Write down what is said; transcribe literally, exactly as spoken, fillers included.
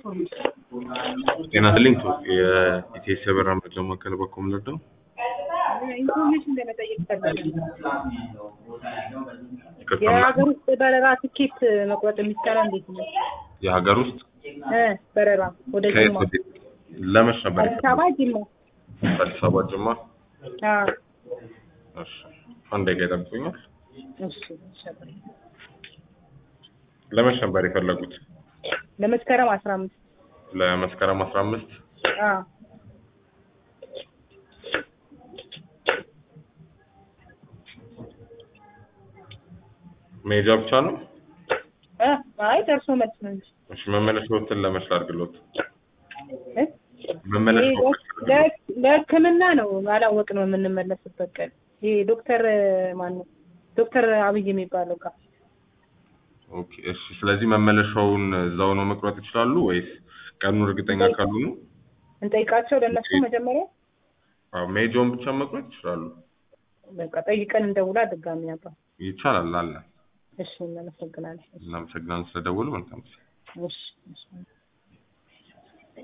ጤና ይስጥልኝ የኢቲኤስ የበረራ መረጃ ማዕከል በኩል ነው። ኢንፎርሜሽን ለመጠየቅ ፈልጌ የሀገር ውስጥ በረራ ትኬት መቁረጥ የሚቻለው እንዴት ነው? የሀገር ውስጥ እ በረራ ወደ ጅማ ለመች ነበር? አዲስ አበባ ጅማ አዲስ አበባ ጅማ። አዎ እሺ አንዴ ገደብኩኛል። እሺ ሸበል ለመች ነበር የፈለጉት? ለመስከረም አስራ አምስት ለመስከረም አስራ አምስት አዎ መሄጃ ብቻ ነው? እ አይ ደርሶ መልስ ነው እንጂ። እሺ መመለሻዎትን ለመች ላድርግልዎት? እ መመለሻው ለሕክምና ነው አላወቅነው የምንመለስበት ቀን። ይሄ ዶክተር ማን ነው? ዶክተር አብይ የሚባለው ጋር። ኦኬ እሺ ስለዚህ መመለሻውን እዛው ነው መቁረጥ ይችላሉ ወይስ ቀኑን እርግጠኛ ካልሆኑ እንጠይቃቸው ለነሱ መጀመሪያ? አዎ መሄጃውን ብቻ መቁረጥ ይችላሉ። በቃ ጠይቀን እንደውላ ድጋሚ ያባ ይቻላል አለ። እሺ እናመሰግናለን። እናመሰግናለን ስለደወሉ መልካም። እሺ እሺ